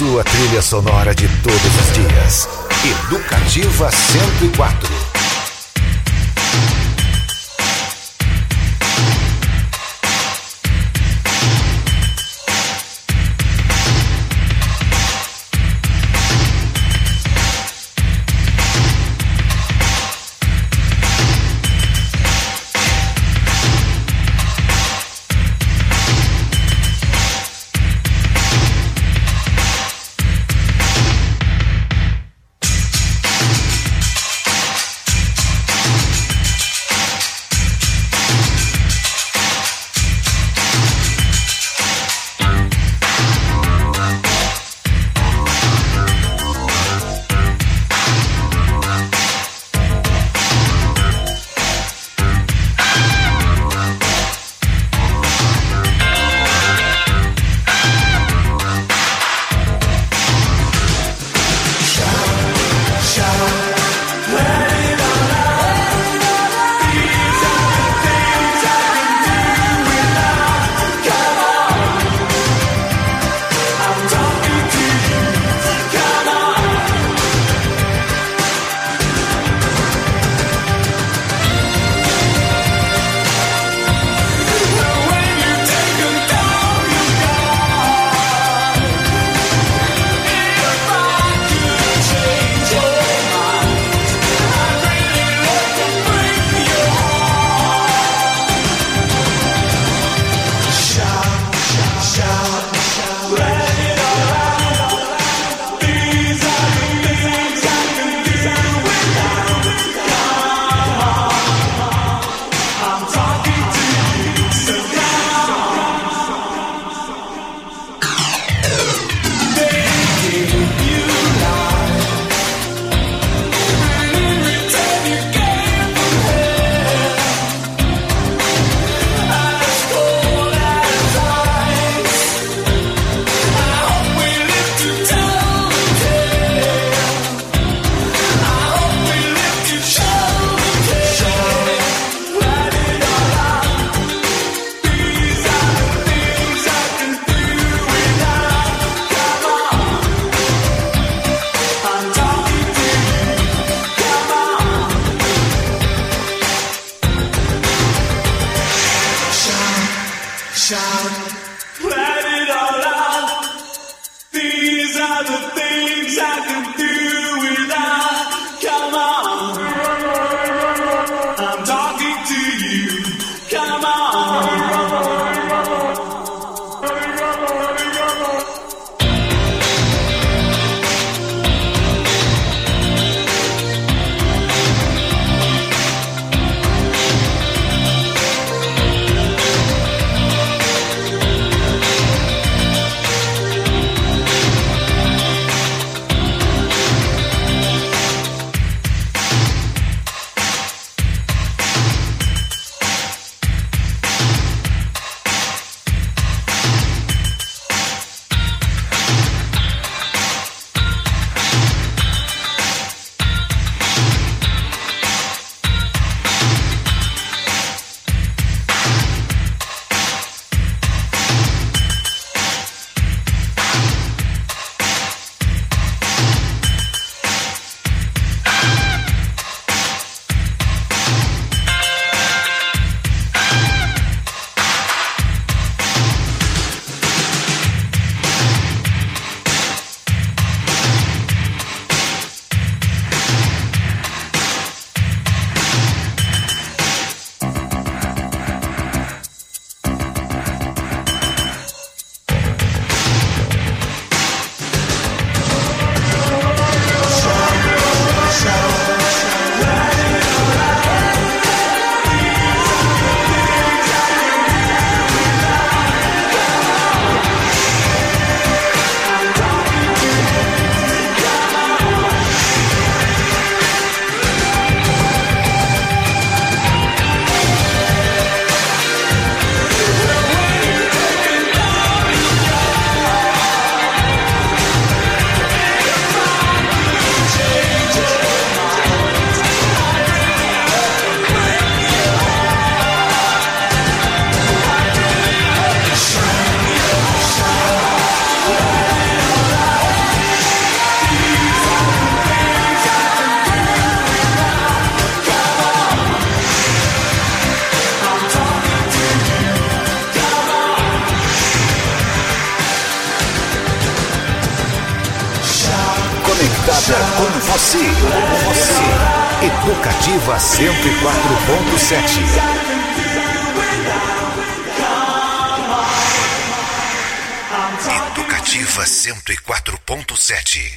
sua trilha sonora de todos os dias. Educativa 104. conectada com você. Educativa 104.7. Educativa 104.7.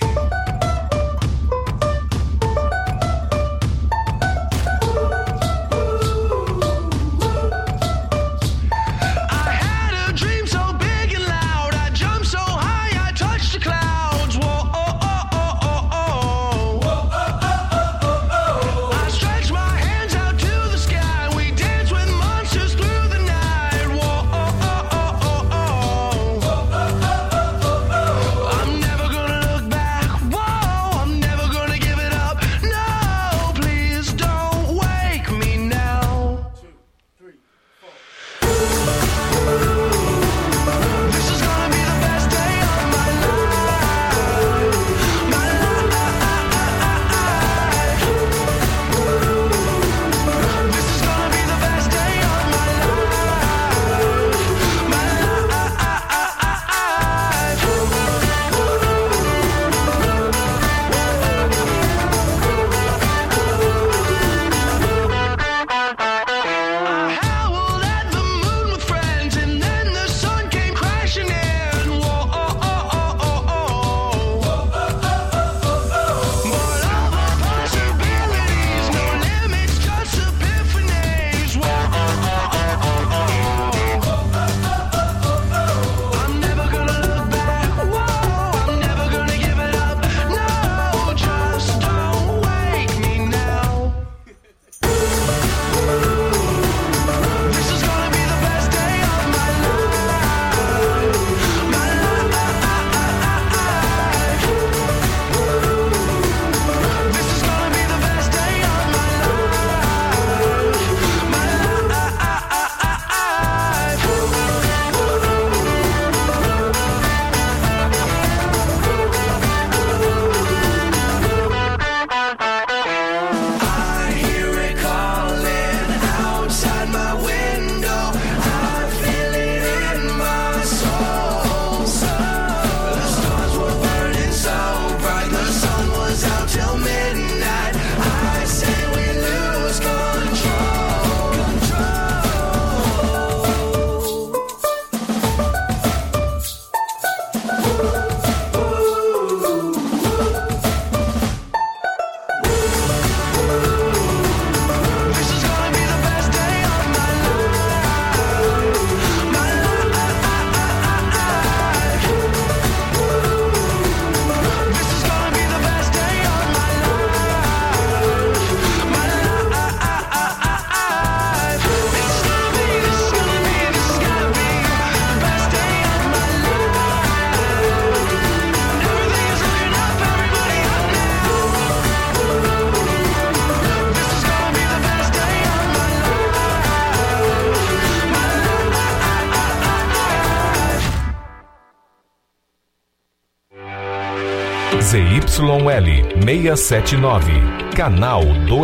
ZYL 679, canal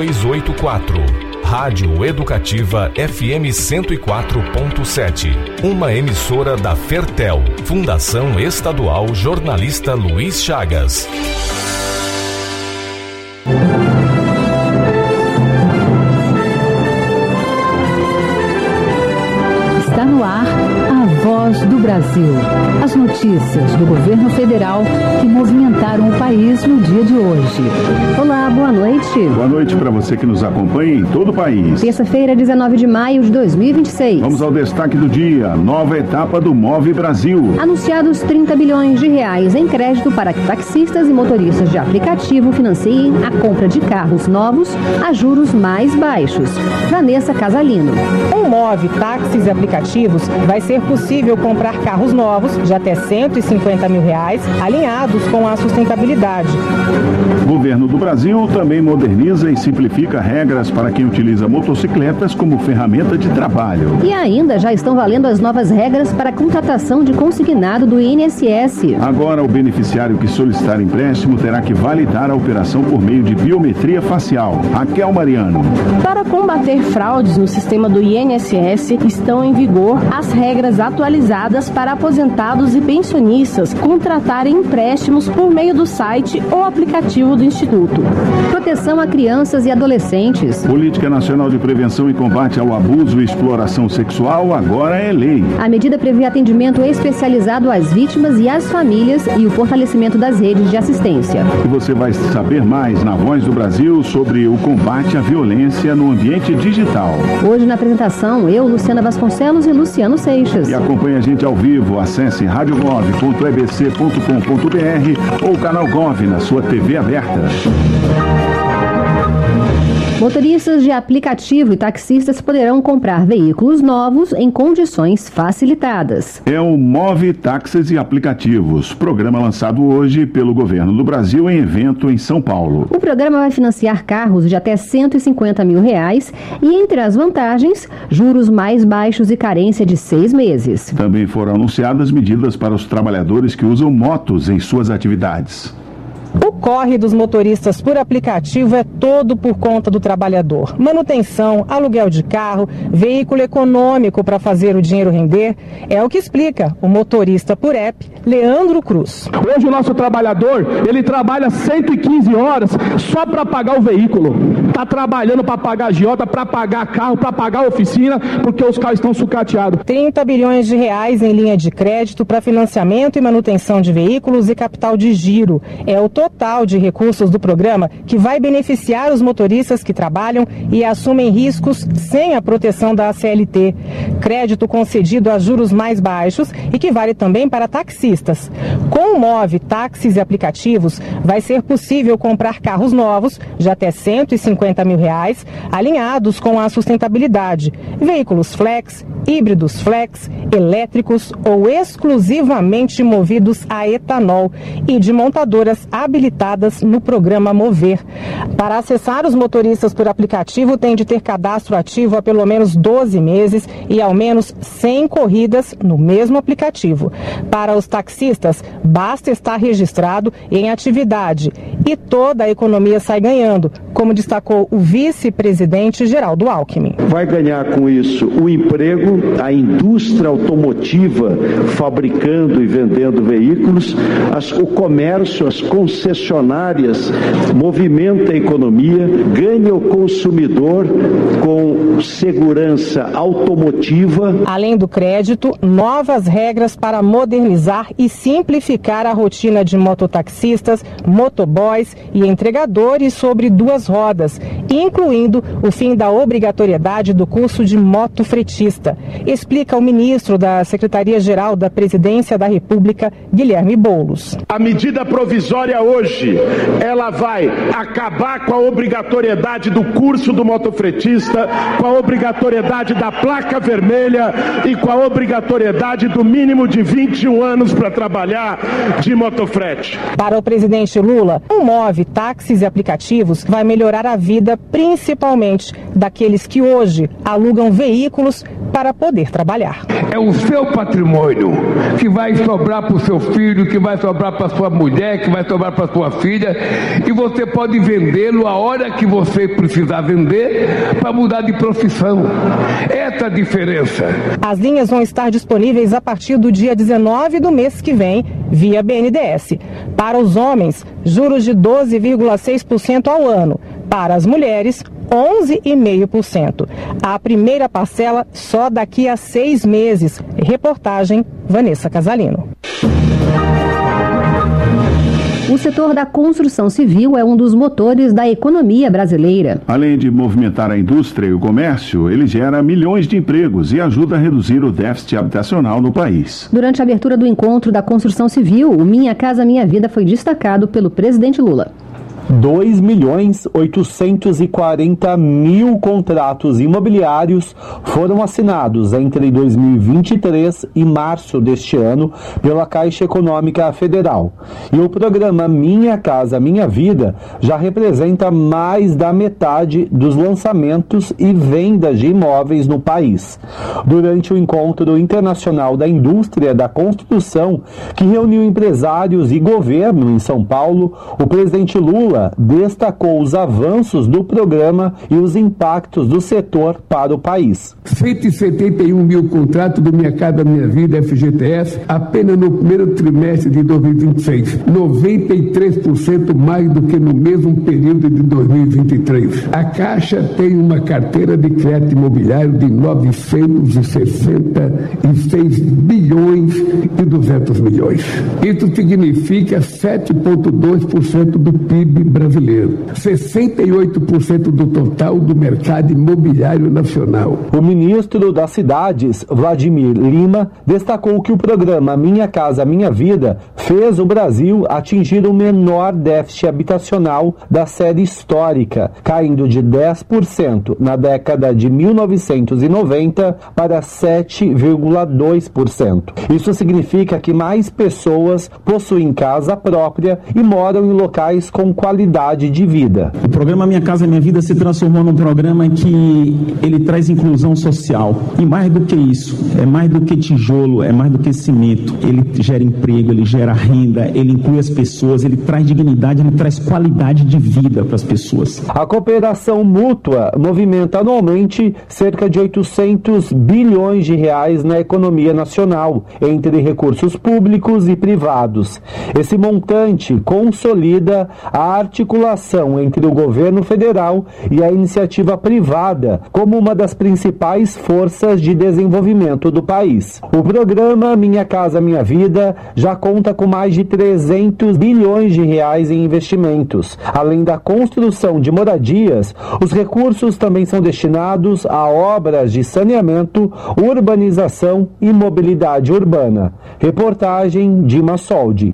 284, Rádio Educativa FM 104.7, uma emissora da Fertel, Fundação Estadual Jornalista Luiz Chagas. Está no ar a Voz do Brasil. As notícias do governo federal que movimentaram o país no dia de hoje. Olá, boa noite. Boa noite para você que nos acompanha em todo o país. Terça-feira, 19 de maio de 2026. Vamos ao destaque do dia. Nova etapa do Move Brasil. Anunciados 30 bilhões de reais em crédito para que taxistas e motoristas de aplicativo financiem a compra de carros novos a juros mais baixos. Vanessa Casalino. Com o Move Táxis e Aplicativos, vai ser possível comprar carros novos de até R$150 mil, alinhados com a sustentabilidade. O governo do Brasil também moderniza e simplifica regras para quem utiliza motocicletas como ferramenta de trabalho. E ainda já estão valendo as novas regras para a contratação de consignado do INSS. Agora, o beneficiário que solicitar empréstimo terá que validar a operação por meio de biometria facial. Raquel Mariano. Para combater fraudes no sistema do INSS, estão em vigor as regras atualizadas para aposentados e pensionistas contratarem empréstimos por meio do site ou aplicativo do Instituto. Proteção a crianças e adolescentes. Política Nacional de Prevenção e Combate ao Abuso e Exploração Sexual agora é lei. A medida prevê atendimento especializado às vítimas e às famílias e o fortalecimento das redes de assistência. E você vai saber mais na Voz do Brasil sobre o combate à violência no ambiente digital. Hoje na apresentação, eu, Luciana Vasconcelos e Luciano Seixas. E acompanhe a gente ao vivo. Acesse radiogov.ebc.com.br ou canal Gov na sua TV aberta. Motoristas de aplicativo e taxistas poderão comprar veículos novos em condições facilitadas. É o Move Táxis e Aplicativos, programa lançado hoje pelo Governo do Brasil em evento em São Paulo. O programa vai financiar carros de até R$150 mil e, entre as vantagens, juros mais baixos e carência de 6 meses. Também foram anunciadas medidas para os trabalhadores que usam motos em suas atividades. O corre dos motoristas por aplicativo é todo por conta do trabalhador. Manutenção, aluguel de carro, veículo econômico para fazer o dinheiro render, é o que explica o motorista por app, Leandro Cruz. Hoje o nosso trabalhador, ele trabalha 115 horas só para pagar o veículo. Está trabalhando para pagar agiota, para pagar carro, para pagar oficina, porque os carros estão sucateados. 30 bilhões de reais em linha de crédito para financiamento e manutenção de veículos e capital de giro. É o total de recursos do programa que vai beneficiar os motoristas que trabalham e assumem riscos sem a proteção da CLT. Crédito concedido a juros mais baixos e que vale também para taxistas. Com o Move Táxis e Aplicativos, vai ser possível comprar carros novos de até R$150 mil, alinhados com a sustentabilidade. Veículos flex, híbridos flex, elétricos ou exclusivamente movidos a etanol e de montadoras habilitadas no programa Mover. Para acessar os motoristas por aplicativo, tem de ter cadastro ativo há pelo menos 12 meses e ao menos 100 corridas no mesmo aplicativo. Para os taxistas, basta estar registrado em atividade e toda a economia sai ganhando, como destacou o vice-presidente Geraldo Alckmin. Vai ganhar com isso o emprego, a indústria automotiva fabricando e vendendo veículos, o comércio, as concessionárias, movimenta a economia, ganha o consumidor com segurança automotiva. Além do crédito, novas regras para modernizar e simplificar a rotina de mototaxistas, motoboys e entregadores sobre duas rodas, incluindo o fim da obrigatoriedade do curso de motofretista, explica o ministro da Secretaria-Geral da Presidência da República, Guilherme Boulos. A medida provisória hoje, ela vai acabar com a obrigatoriedade do curso do motofretista, com a obrigatoriedade da placa vermelha e com a obrigatoriedade do mínimo de 21 anos para trabalhar de motofrete. Para o presidente Lula, o Move Táxis e Aplicativos vai melhorar a vida principalmente daqueles que hoje alugam veículos para poder trabalhar. É o seu patrimônio que vai sobrar para o seu filho, que vai sobrar para sua mulher, que vai sobrar para sua filha, e você pode vendê-lo a hora que você precisar vender para mudar de profissão. Essa é a diferença. As linhas vão estar disponíveis a partir do dia 19 do mês que vem, via BNDES. Para os homens, juros de 12,6% ao ano. Para as mulheres, 11,5%. A primeira parcela só daqui a 6 meses. Reportagem Vanessa Casalino. O setor da construção civil é um dos motores da economia brasileira. Além de movimentar a indústria e o comércio, ele gera milhões de empregos e ajuda a reduzir o déficit habitacional no país. Durante a abertura do encontro da construção civil, o Minha Casa Minha Vida foi destacado pelo presidente Lula. 2.840.000 contratos imobiliários foram assinados entre 2023 e março deste ano pela Caixa Econômica Federal. E o programa Minha Casa Minha Vida já representa mais da metade dos lançamentos e vendas de imóveis no país. Durante o Encontro Internacional da Indústria da Construção, que reuniu empresários e governo em São Paulo, o presidente Lula Lula destacou os avanços do programa e os impactos do setor para o país. 171 mil contratos do Minha Casa Minha Vida, FGTS, apenas no primeiro trimestre de 2026. 93% mais do que no mesmo período de 2023. A Caixa tem uma carteira de crédito imobiliário de 966 bilhões e 200 milhões. Isso significa 7,2% do PIB brasileiro. 68% do total do mercado imobiliário nacional. O ministro das Cidades, Vladimir Lima, destacou que o programa Minha Casa Minha Vida fez o Brasil atingir o menor déficit habitacional da série histórica, caindo de 10% na década de 1990 para 7,2%. Isso significa que mais pessoas possuem casa própria e moram em locais com qualidade de vida. O programa Minha Casa Minha Vida se transformou num programa que ele traz inclusão social. E mais do que isso, é mais do que tijolo, é mais do que cimento. Ele gera emprego, ele gera renda, ele inclui as pessoas, ele traz dignidade, ele traz qualidade de vida para as pessoas. A cooperação mútua movimenta anualmente cerca de 800 bilhões de reais na economia nacional, entre recursos públicos e privados. Esse montante consolida a articulação entre o governo federal e a iniciativa privada como uma das principais forças de desenvolvimento do país. O programa Minha Casa Minha Vida já conta com mais de 300 bilhões de reais em investimentos. Além da construção de moradias, os recursos também são destinados a obras de saneamento, urbanização e mobilidade urbana. Reportagem Dima Soldi.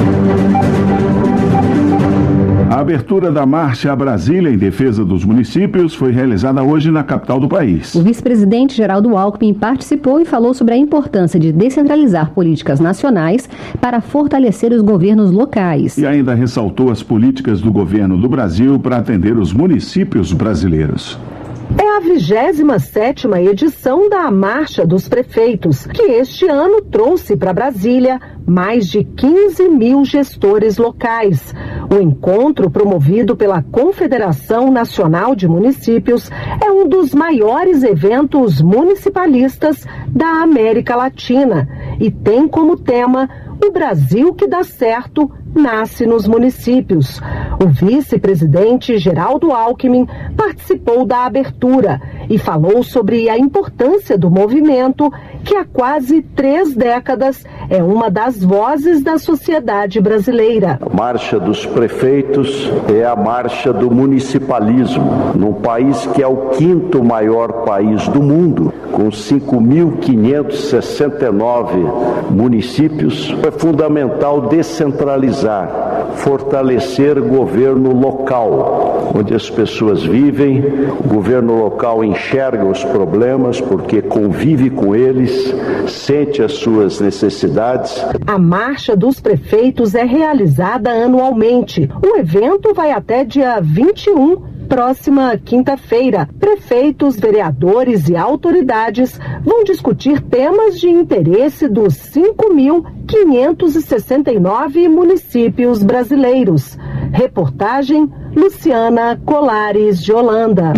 A abertura da Marcha a Brasília em defesa dos municípios foi realizada hoje na capital do país. O vice-presidente Geraldo Alckmin participou e falou sobre a importância de descentralizar políticas nacionais para fortalecer os governos locais. E ainda ressaltou as políticas do governo do Brasil para atender os municípios brasileiros. É a 27ª edição da Marcha dos Prefeitos, que este ano trouxe para Brasília mais de 15 mil gestores locais. O encontro, promovido pela Confederação Nacional de Municípios, é um dos maiores eventos municipalistas da América Latina e tem como tema "O Brasil que dá certo nasce nos municípios". O vice-presidente Geraldo Alckmin participou da abertura e falou sobre a importância do movimento, que há quase 3 décadas é uma das vozes da sociedade brasileira. A Marcha dos Prefeitos é a marcha do municipalismo, num país que é o 5º maior país do mundo, com 5.569 municípios. É fundamental descentralizar, fortalecer o governo local, onde as pessoas vivem. O governo local enxerga os problemas porque convive com eles, sente as suas necessidades. A Marcha dos Prefeitos é realizada anualmente. O evento vai até dia 21, próxima quinta-feira. Prefeitos, vereadores e autoridades vão discutir temas de interesse dos 5.569 municípios brasileiros. Reportagem Luciana Colares de Holanda.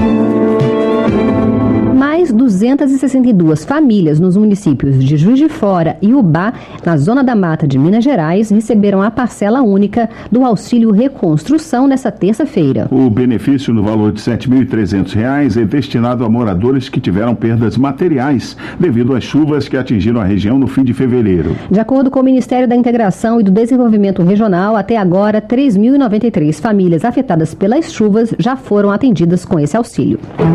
Mais 262 famílias nos municípios de Juiz de Fora e Ubá, na Zona da Mata de Minas Gerais, receberam a parcela única do Auxílio Reconstrução nesta terça-feira. O benefício no valor de R$ 7.300 é destinado a moradores que tiveram perdas materiais devido às chuvas que atingiram a região no fim de fevereiro. De acordo com o Ministério da Integração e do Desenvolvimento Regional, até agora 3.093 famílias afetadas pelas chuvas já foram atendidas com esse auxílio.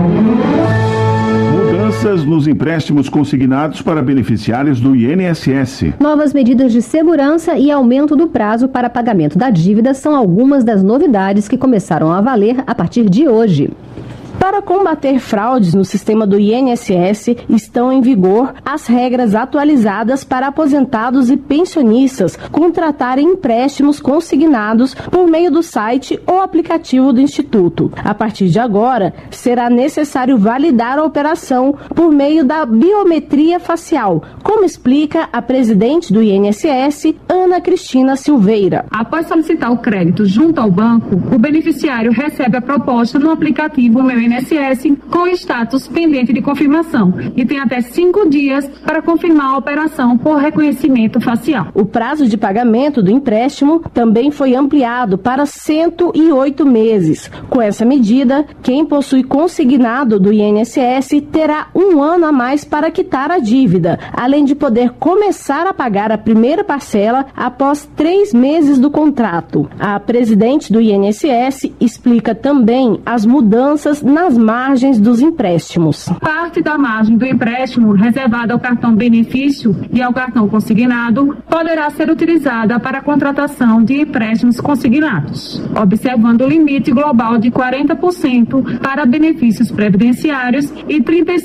Mudanças nos empréstimos consignados para beneficiários do INSS. Novas medidas de segurança e aumento do prazo para pagamento da dívida são algumas das novidades que começaram a valer a partir de hoje. Para combater fraudes no sistema do INSS, estão em vigor as regras atualizadas para aposentados e pensionistas contratarem empréstimos consignados por meio do site ou aplicativo do Instituto. A partir de agora, será necessário validar a operação por meio da biometria facial, como explica a presidente do INSS, Ana Cristina Silveira. Após solicitar o crédito junto ao banco, o beneficiário recebe a proposta no aplicativo Meu INSS com status pendente de confirmação e tem até 5 dias para confirmar a operação por reconhecimento facial. O prazo de pagamento do empréstimo também foi ampliado para 108 meses. Com essa medida, quem possui consignado do INSS terá 1 ano a mais para quitar a dívida, além de poder começar a pagar a primeira parcela após 3 meses do contrato. A presidente do INSS explica também as mudanças nas margens dos empréstimos. Parte da margem do empréstimo reservada ao cartão benefício e ao cartão consignado poderá ser utilizada para a contratação de empréstimos consignados, observando o limite global de 40% para benefícios previdenciários e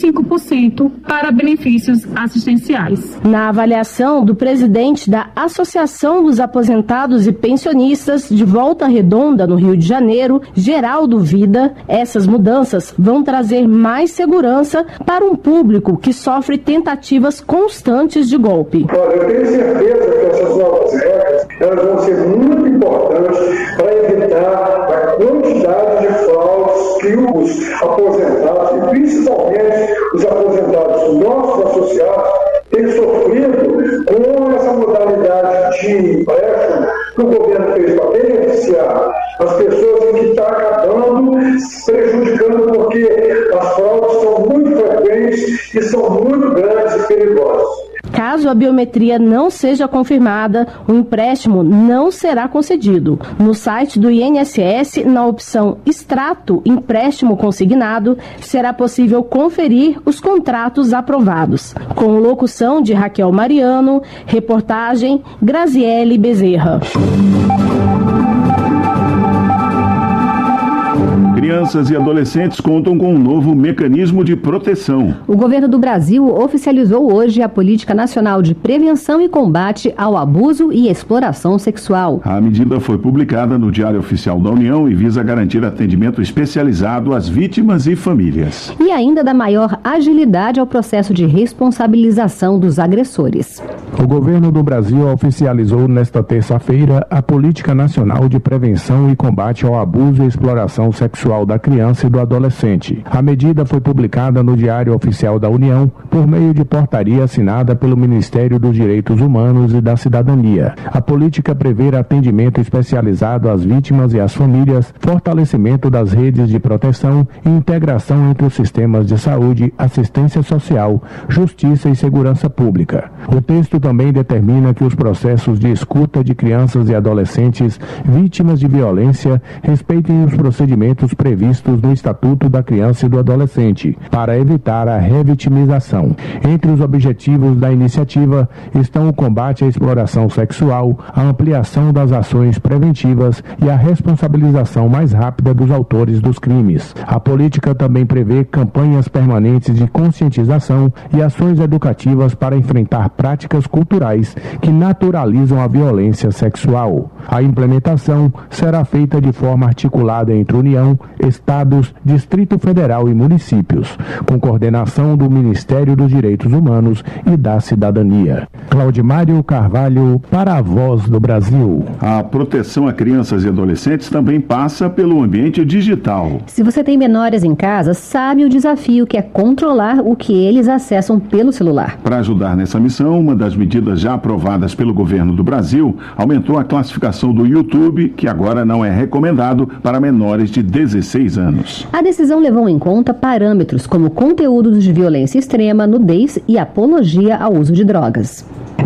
35% para benefícios assistenciais. Na avaliação do presidente da Associação dos Aposentados e Pensionistas de Volta Redonda, no Rio de Janeiro, Geraldo Vida, essas mudanças vão trazer mais segurança para um público que sofre tentativas constantes de golpe. Olha, eu tenho certeza que essas novas regras elas vão ser muito importantes para evitar a quantidade de fraudes que os aposentados, e principalmente os aposentados nossos associados, têm sofrido com essa modalidade de empréstimo que o governo fez para beneficiar as pessoas e que está acabando prejudicando porque as fraudes são muito frequentes e são muito grandes e perigosas. Caso a biometria não seja confirmada, o empréstimo não será concedido. No site do INSS, na opção Extrato Empréstimo Consignado, será possível conferir os contratos aprovados. Com locução de Raquel Mariano, reportagem Graziele Bezerra. Crianças e adolescentes contam com um novo mecanismo de proteção. O governo do Brasil oficializou hoje a Política Nacional de Prevenção e Combate ao Abuso e Exploração Sexual. A medida foi publicada no Diário Oficial da União e visa garantir atendimento especializado às vítimas e famílias. E ainda dá maior agilidade ao processo de responsabilização dos agressores. O governo do Brasil oficializou nesta terça-feira a Política Nacional de Prevenção e Combate ao Abuso e Exploração Sexual da Criança e do Adolescente. A medida foi publicada no Diário Oficial da União por meio de portaria assinada pelo Ministério dos Direitos Humanos e da Cidadania. A política prevê atendimento especializado às vítimas e às famílias, fortalecimento das redes de proteção e integração entre os sistemas de saúde, assistência social, justiça e segurança pública. O texto também determina que os processos de escuta de crianças e adolescentes vítimas de violência respeitem os procedimentos previstos no Estatuto da Criança e do Adolescente, para evitar a revitimização. Entre os objetivos da iniciativa estão o combate à exploração sexual, a ampliação das ações preventivas e a responsabilização mais rápida dos autores dos crimes. A política também prevê campanhas permanentes de conscientização e ações educativas para enfrentar práticas culturais que naturalizam a violência sexual. A implementação será feita de forma articulada entre União, Estados, Distrito Federal e municípios, com coordenação do Ministério dos Direitos Humanos e da Cidadania. Claudimário Carvalho, para a Voz do Brasil. A proteção a crianças e adolescentes também passa pelo ambiente digital. Se você tem menores em casa, sabe o desafio que é controlar o que eles acessam pelo celular. Para ajudar nessa missão, uma das medidas já aprovadas pelo governo do Brasil aumentou a classificação do YouTube, que agora não é recomendado para menores de 16 anos. A decisão levou em conta parâmetros como conteúdos de violência extrema, nudez e apologia ao uso de drogas.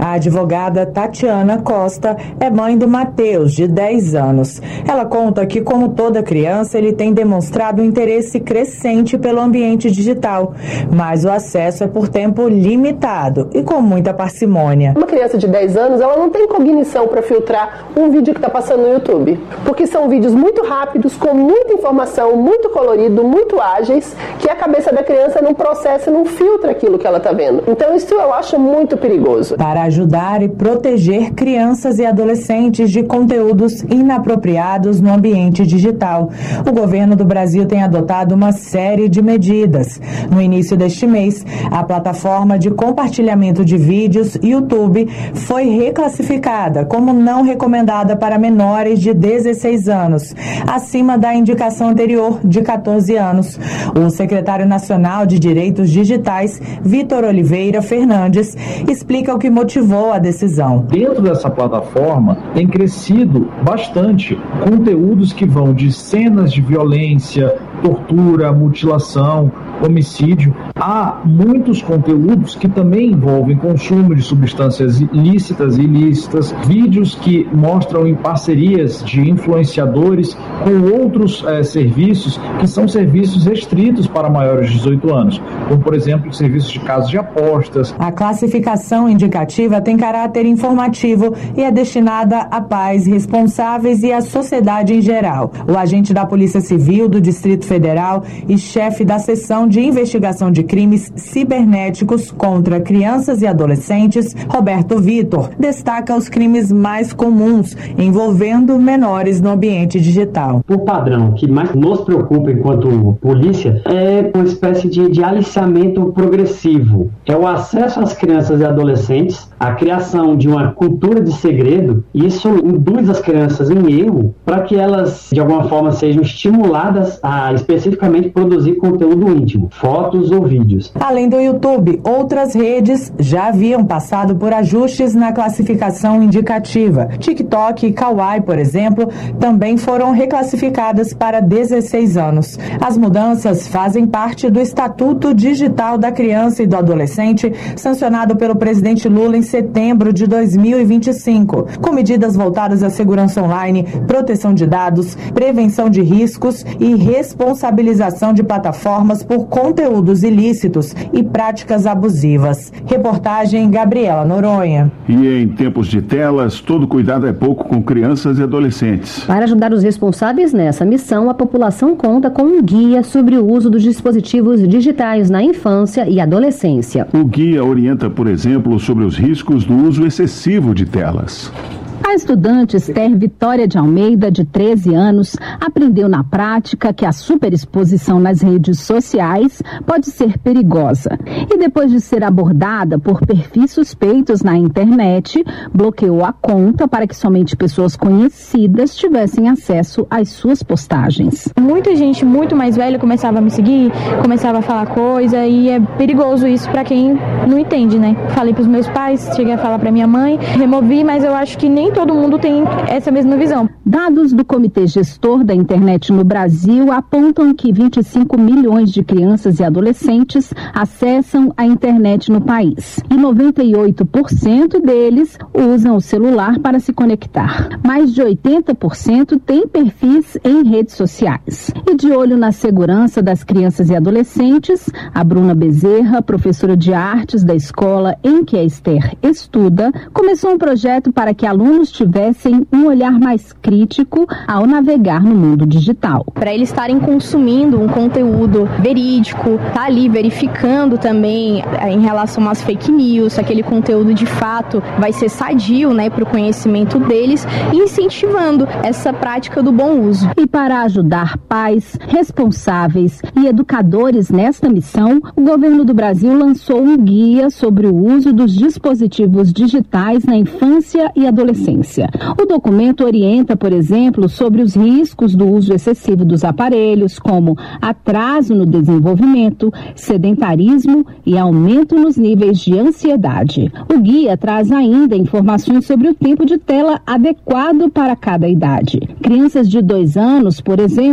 A advogada Tatiana Costa é mãe do Matheus, de 10 anos. Ela conta que, como toda criança, ele tem demonstrado um interesse crescente pelo ambiente digital, mas o acesso é por tempo limitado e com muita parcimônia. Uma criança de 10 anos, ela não tem cognição para filtrar um vídeo que está passando no YouTube, porque são vídeos muito rápidos, com muita informação, muito colorido, muito ágeis, que a cabeça da criança não processa, não filtra aquilo que ela está vendo. Então isso eu acho muito perigoso. Para ajudar e proteger crianças e adolescentes de conteúdos inapropriados no ambiente digital, o governo do Brasil tem adotado uma série de medidas. No início deste mês, a plataforma de compartilhamento de vídeos YouTube foi reclassificada como não recomendada para menores de 16 anos, acima da indicação anterior de 14 anos. O secretário nacional de Direitos Digitais, Vitor Oliveira Fernandes, explica o que motivou a decisão. Dentro dessa plataforma tem crescido bastante conteúdos que vão de cenas de violência, tortura, mutilação, homicídio. Há muitos conteúdos que também envolvem consumo de substâncias lícitas e ilícitas, vídeos que mostram em parcerias de influenciadores com outros serviços que são serviços restritos para maiores de 18 anos, como, por exemplo, serviços de casas de apostas. A classificação indicativa tem caráter informativo e é destinada a pais responsáveis e à sociedade em geral. O agente da Polícia Civil do Distrito Federal e chefe da seção de investigação de crimes cibernéticos contra crianças e adolescentes, Roberto Vitor, destaca os crimes mais comuns envolvendo menores no ambiente digital. O padrão que mais nos preocupa enquanto polícia é uma espécie de aliciamento progressivo. É o acesso às crianças e adolescentes, a criação de uma cultura de segredo. Isso induz as crianças em erro para que elas, de alguma forma, sejam estimuladas a especificamente produzir conteúdo íntimo, fotos ou vídeos. Além do YouTube, outras redes já haviam passado por ajustes na classificação indicativa. TikTok e Kawaii, por exemplo, também foram reclassificadas para 16 anos. As mudanças fazem parte do Estatuto Digital da Criança e do Adolescente, sancionado pelo presidente Lula em setembro de 2025, com medidas voltadas à segurança online, proteção de dados, prevenção de riscos e responsabilização de plataformas por conteúdos ilícitos e práticas abusivas. Reportagem Gabriela Noronha. E em tempos de telas, todo cuidado é pouco com crianças e adolescentes. Para ajudar os responsáveis nessa missão, a população conta com um guia sobre o uso dos dispositivos digitais na infância e adolescência. O guia orienta, por exemplo, sobre os riscos do uso excessivo de telas. A estudante Esther Vitória de Almeida, de 13 anos, aprendeu na prática que a superexposição nas redes sociais pode ser perigosa. E depois de ser abordada por perfis suspeitos na internet, bloqueou a conta para que somente pessoas conhecidas tivessem acesso às suas postagens. Muita gente muito mais velha começava a me seguir, começava a falar coisa, e é perigoso isso para quem não entende, né? Falei para os meus pais, cheguei a falar para minha mãe, removi, mas eu acho que nem todo mundo tem essa mesma visão. Dados do Comitê Gestor da Internet no Brasil apontam que 25 milhões de crianças e adolescentes acessam a internet no país. E 98% deles usam o celular para se conectar. Mais de 80% têm perfis em redes sociais. E de olho na segurança das crianças e adolescentes, a Bruna Bezerra, professora de artes da escola em que a Esther estuda, começou um projeto para que alunos tivessem um olhar mais crítico ao navegar no mundo digital. Para eles estarem consumindo um conteúdo verídico, tá ali verificando também em relação às fake news, aquele conteúdo de fato vai ser sadio, né, para o conhecimento deles, e incentivando essa prática do bom uso. E para ajudar pais, responsáveis e educadores nesta missão, o governo do Brasil lançou um guia sobre o uso dos dispositivos digitais na infância e adolescência. O documento orienta, por exemplo, sobre os riscos do uso excessivo dos aparelhos, como atraso no desenvolvimento, sedentarismo e aumento nos níveis de ansiedade. O guia traz ainda informações sobre o tempo de tela adequado para cada idade. Crianças de 2 anos, por exemplo,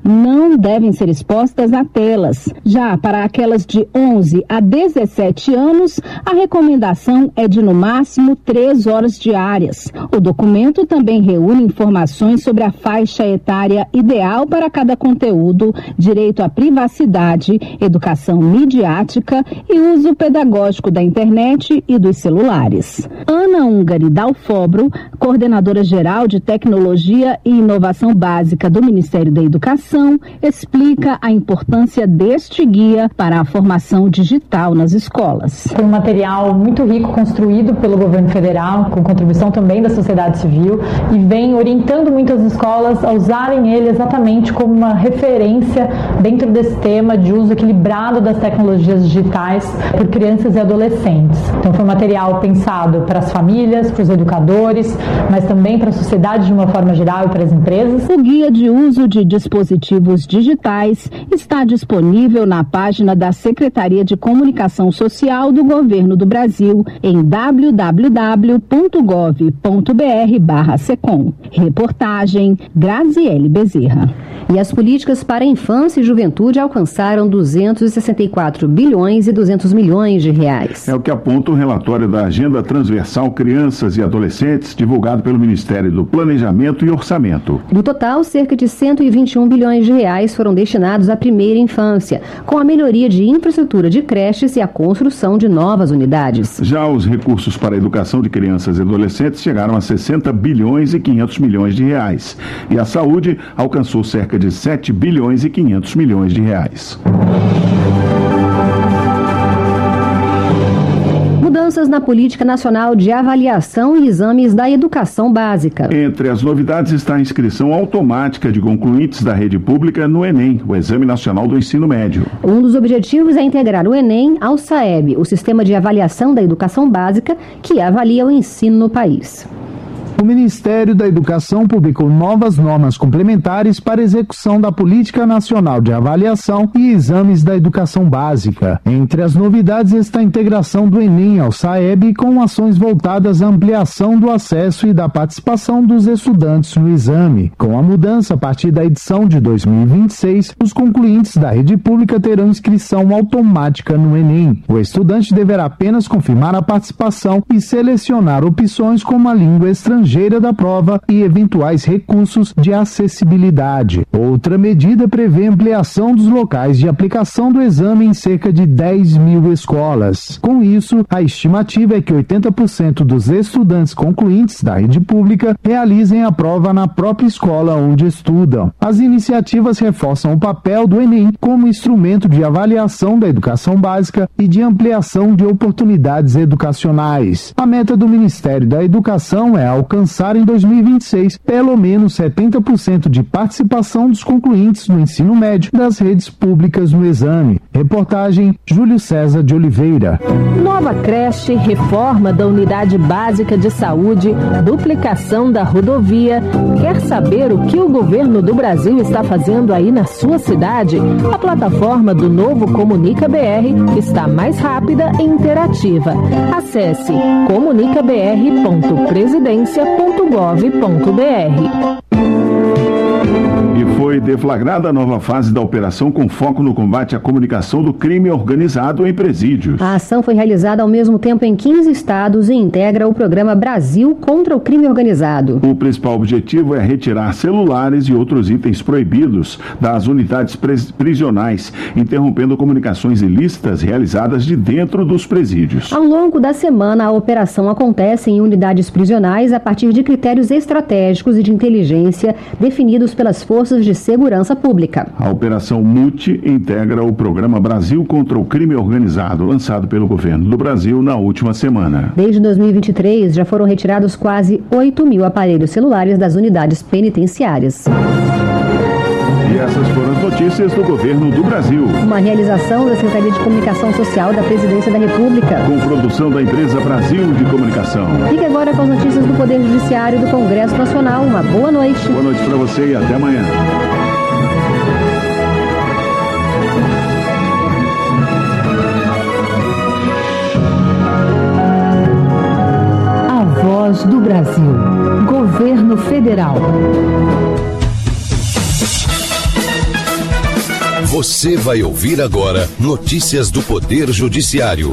não devem ser expostas a telas. Já para aquelas de 11 a 17 anos, a recomendação é de no máximo 3 horas diárias. O documento também reúne informações sobre a faixa etária ideal para cada conteúdo, direito à privacidade, educação midiática e uso pedagógico da internet e dos celulares. Ana Ungari Dalfobro, coordenadora geral de Tecnologia e Inovação Básica do Ministério da Educação, explica a importância deste guia para a formação digital nas escolas. Foi um material muito rico construído pelo governo federal, com contribuição também da sociedade civil, e vem orientando muitas escolas a usarem ele exatamente como uma referência dentro desse tema de uso equilibrado das tecnologias digitais por crianças e adolescentes. Então foi um material pensado para as famílias, para os educadores, mas também para a sociedade de uma forma geral e para as empresas. O guia de uso de dispositivos digitais está disponível na página da Secretaria de Comunicação Social do Governo do Brasil em www.gov.br/secom. Reportagem Graziele Bezerra. E as políticas para a infância e juventude alcançaram 264 bilhões e 200 milhões de reais. É o que aponta o relatório da Agenda Transversal Crianças e Adolescentes, divulgado pelo Ministério do Planejamento e Orçamento. No total, cerca de 121 bilhões de reais foram destinados à primeira infância, com a melhoria de infraestrutura de creches e a construção de novas unidades. Já os recursos para a educação de crianças e adolescentes chegaram a 60 bilhões e 500 milhões de reais. E a saúde alcançou cerca de 7 bilhões e 500 milhões de reais. Mudanças na Política Nacional de Avaliação e Exames da Educação Básica. Entre as novidades está a inscrição automática de concluintes da rede pública no Enem, o Exame Nacional do Ensino Médio. Um dos objetivos é integrar o Enem ao SAEB, o Sistema de Avaliação da Educação Básica, que avalia o ensino no país. O Ministério da Educação publicou novas normas complementares para execução da Política Nacional de Avaliação e Exames da Educação Básica. Entre as novidades está a integração do Enem ao SAEB com ações voltadas à ampliação do acesso e da participação dos estudantes no exame. Com a mudança, a partir da edição de 2026, os concluintes da rede pública terão inscrição automática no Enem. O estudante deverá apenas confirmar a participação e selecionar opções como a língua estrangeira da prova e eventuais recursos de acessibilidade. Outra medida prevê ampliação dos locais de aplicação do exame em cerca de 10 mil escolas. Com isso, a estimativa é que 80% dos estudantes concluintes da rede pública realizem a prova na própria escola onde estudam. As iniciativas reforçam o papel do Enem como instrumento de avaliação da educação básica e de ampliação de oportunidades educacionais. A meta do Ministério da Educação é alcançar em 2026 pelo menos 70% de participação dos concluintes no ensino médio das redes públicas no exame. Reportagem Júlio César de Oliveira. Nova creche, reforma da unidade básica de saúde, duplicação da rodovia. Quer saber o que o governo do Brasil está fazendo aí na sua cidade? A plataforma do novo Comunica BR está mais rápida e interativa. Acesse comunicabr.presidencia.gov.br. E foi deflagrada a nova fase da operação com foco no combate à comunicação do crime organizado em presídios. A ação foi realizada ao mesmo tempo em 15 estados e integra o programa Brasil contra o Crime Organizado. O principal objetivo é retirar celulares e outros itens proibidos das unidades prisionais, interrompendo comunicações ilícitas realizadas de dentro dos presídios. Ao longo da semana, a operação acontece em unidades prisionais a partir de critérios estratégicos e de inteligência definidos pelas forças de segurança pública. A Operação MUTI integra o programa Brasil contra o Crime Organizado, lançado pelo governo do Brasil na última semana. Desde 2023, já foram retirados quase 8 mil aparelhos celulares das unidades penitenciárias. E essas foram as notícias do governo do Brasil. Uma realização da Secretaria de Comunicação Social da Presidência da República. Com produção da empresa Brasil de Comunicação. Fique agora com as notícias do Poder Judiciário do Congresso Nacional. Uma boa noite. Boa noite para você e até amanhã. A Voz do Brasil. Governo Federal. Você vai ouvir agora notícias do Poder Judiciário.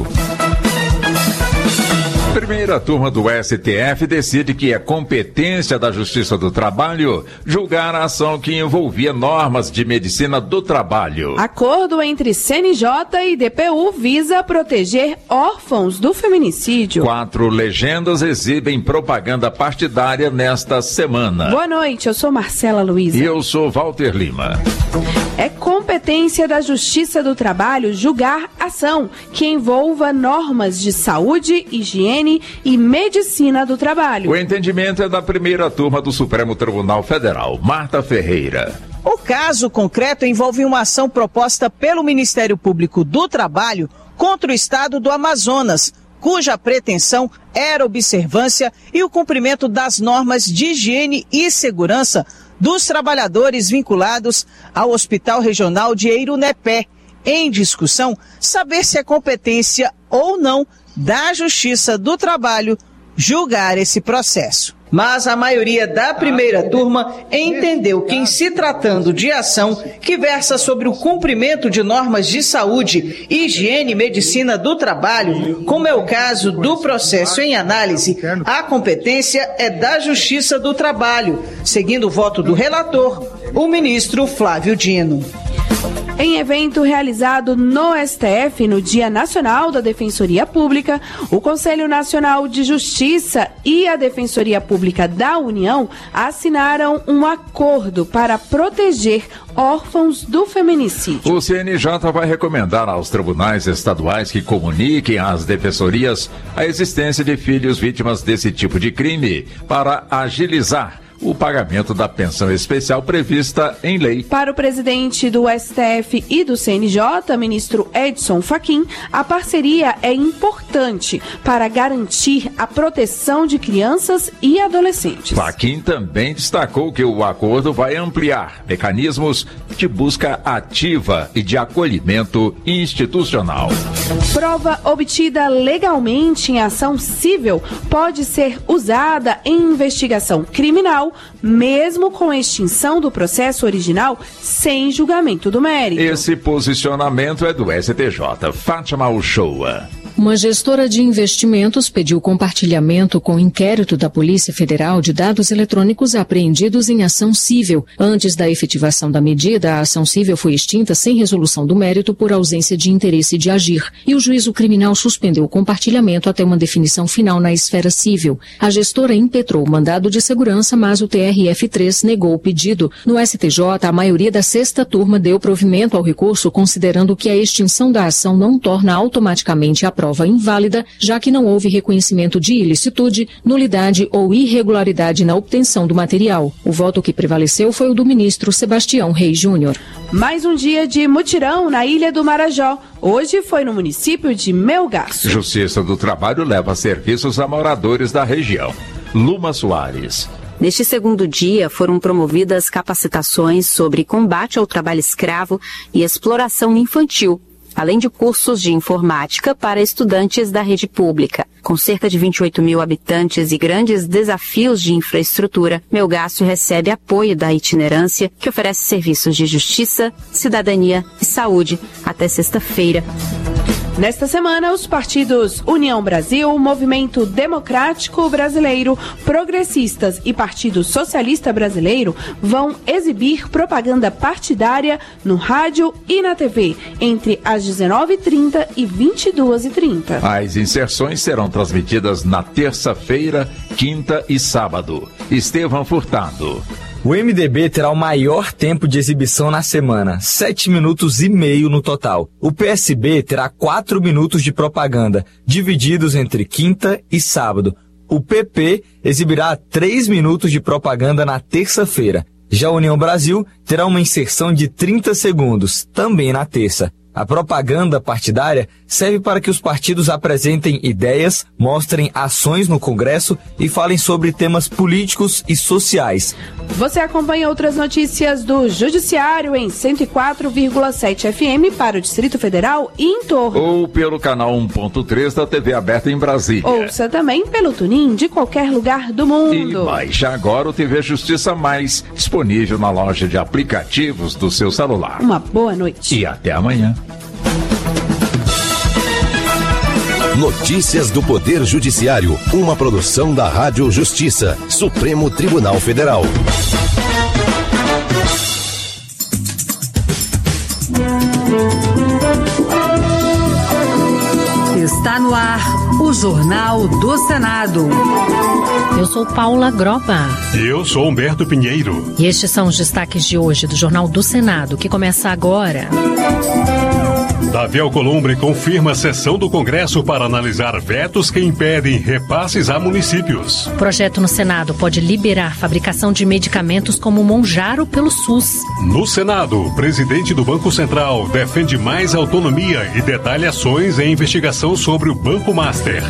Primeira turma do STF decide que é competência da Justiça do Trabalho julgar a ação que envolvia normas de medicina do trabalho. Acordo entre CNJ e DPU visa proteger órfãos do feminicídio. 4 legendas exibem propaganda partidária nesta semana. Boa noite, eu sou Marcela Luiza. E eu sou Walter Lima. É competência da Justiça do Trabalho julgar ação que envolva normas de saúde, higiene e medicina do trabalho. O entendimento é da primeira turma do Supremo Tribunal Federal. Marta Ferreira. O caso concreto envolve uma ação proposta pelo Ministério Público do Trabalho contra o estado do Amazonas, cuja pretensão era observância e o cumprimento das normas de higiene e segurança dos trabalhadores vinculados ao Hospital Regional de Eirunepé. Em discussão, saber se é competência ou não da Justiça do Trabalho julgar esse processo. Mas a maioria da primeira turma entendeu que, em se tratando de ação que versa sobre o cumprimento de normas de saúde, higiene e medicina do trabalho, como é o caso do processo em análise, a competência é da Justiça do Trabalho, seguindo o voto do relator, o ministro Flávio Dino. Em evento realizado no STF no Dia Nacional da Defensoria Pública, o Conselho Nacional de Justiça e a Defensoria Pública da União assinaram um acordo para proteger órfãos do feminicídio. O CNJ vai recomendar aos tribunais estaduais que comuniquem às defensorias a existência de filhos vítimas desse tipo de crime para agilizar o pagamento da pensão especial prevista em lei. Para o presidente do STF e do CNJ, ministro Edson Fachin, a parceria é importante para garantir a proteção de crianças e adolescentes. Fachin também destacou que o acordo vai ampliar mecanismos de busca ativa e de acolhimento institucional. Prova obtida legalmente em ação civil pode ser usada em investigação criminal, mesmo com a extinção do processo original sem julgamento do mérito. Esse posicionamento é do STJ. Fátima Uchoa. Uma gestora de investimentos pediu compartilhamento com o inquérito da Polícia Federal de dados eletrônicos apreendidos em ação civil. Antes da efetivação da medida, a ação civil foi extinta sem resolução do mérito por ausência de interesse de agir, e o juízo criminal suspendeu o compartilhamento até uma definição final na esfera civil. A gestora impetrou o mandado de segurança, mas o TRF3 negou o pedido. No STJ, a maioria da sexta turma deu provimento ao recurso, considerando que a extinção da ação não torna automaticamente a prova inválida, já que não houve reconhecimento de ilicitude, nulidade ou irregularidade na obtenção do material. O voto que prevaleceu foi o do ministro Sebastião Reis Júnior. Mais um dia de mutirão na Ilha do Marajó. Hoje foi no município de Melgaço. Justiça do Trabalho leva serviços a moradores da região. Luma Soares. Neste segundo dia, foram promovidas capacitações sobre combate ao trabalho escravo e exploração infantil, além de cursos de informática para estudantes da rede pública. Com cerca de 28 mil habitantes e grandes desafios de infraestrutura, Melgaço recebe apoio da itinerância, que oferece serviços de justiça, cidadania e saúde até sexta-feira. Nesta semana, os partidos União Brasil, Movimento Democrático Brasileiro, Progressistas e Partido Socialista Brasileiro vão exibir propaganda partidária no rádio e na TV entre as 19h30 e 22h30. As inserções serão transmitidas na terça-feira, quinta e sábado. Estevão Furtado. O MDB terá o maior tempo de exibição na semana, 7 minutos e meio no total. O PSB terá 4 minutos de propaganda, divididos entre quinta e sábado. O PP exibirá 3 minutos de propaganda na terça-feira. Já a União Brasil terá uma inserção de 30 segundos, também na terça. A propaganda partidária serve para que os partidos apresentem ideias, mostrem ações no Congresso e falem sobre temas políticos e sociais. Você acompanha outras notícias do Judiciário em 104,7 FM para o Distrito Federal e em torno. Ou pelo canal 1.3 da TV aberta em Brasília. Ouça também pelo TuneIn de qualquer lugar do mundo. E baixe agora o TV Justiça Mais, disponível na loja de aplicativos do seu celular. Uma boa noite. E até amanhã. Notícias do Poder Judiciário, uma produção da Rádio Justiça, Supremo Tribunal Federal. Está no ar o Jornal do Senado. Eu sou Paula Groba. E eu sou Humberto Pinheiro. E estes são os destaques de hoje do Jornal do Senado, que começa agora. Davi Alcolumbre confirma a sessão do Congresso para analisar vetos que impedem repasses a municípios. O projeto no Senado pode liberar fabricação de medicamentos como Monjaro pelo SUS. No Senado, o presidente do Banco Central defende mais autonomia e detalha ações em investigação sobre o Banco Master.